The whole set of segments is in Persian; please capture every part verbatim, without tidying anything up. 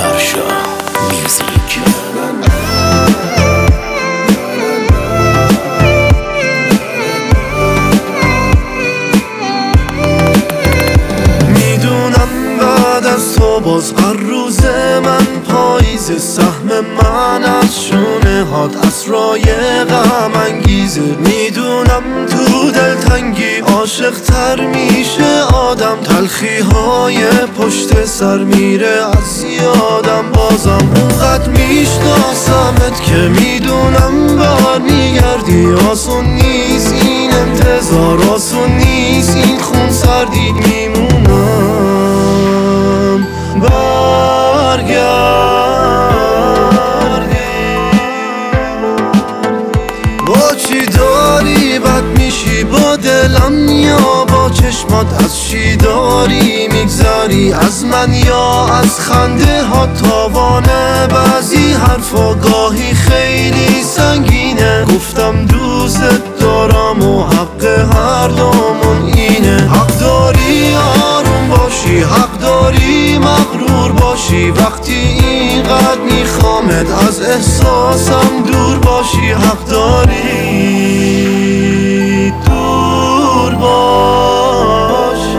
فرشا میوزیک. میدونم بعد از تو باز هر روز من پاییزه، سهم من از شونه هات اسرای غم انگیزه. میدونم تو دلتنگی عاشق تر میشه آدم، تلخی های پشت سر میره از یادم. بازم اونقدر میشناسمت که میدونم بر میگردی. آسون نیست این انتظار، آسون نیست این خون سردی. میمونم برگردی. با چی داری بد میشی با دلم یا با چشمات؟ از چی داری میگذری از من یا از خنده ها؟ تاوانه بعضی حرفا گاهی خیلی سنگینه. گفتم دوست دارم و حق هر دومون اینه. حق داری آروم باشی، حق داری مغرور باشی. وقتی اینقدر میخوامت از احساسم دور باشی. حق داری دور باشی.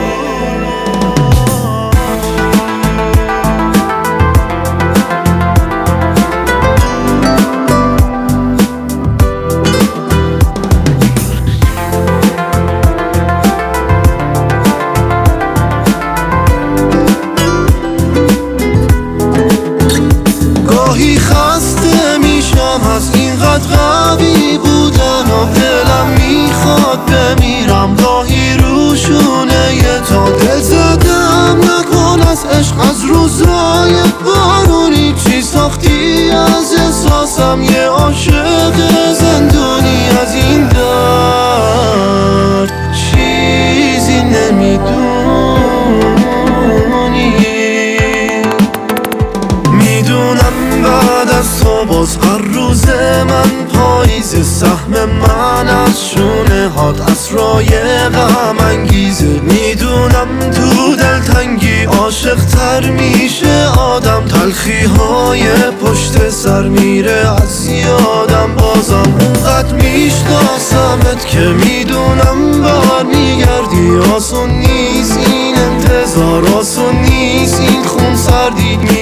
گاهی خسته میشم از اینقدر قوی بودن و دلم میخواد بمیرم. گاهی روشونه یه تا دل زدم نکن از عشق، از روزای بارونی چی ساختی از احساسم. یه عاشق زندونی از این درد چیزی نمیدونی. میدونم بعد از تو باز هر روز من پاییزه، سهم من از شونه هات اسرای غم انگیزه. میدونم تو دلتنگی عاشق تر میشه آدم، تلخی های پشت سر میره از یادم. بازم اونقدر میشناسمت که میدونم بر میگردی. آسون نیست این انتظار، آسون نیست این خون سردی.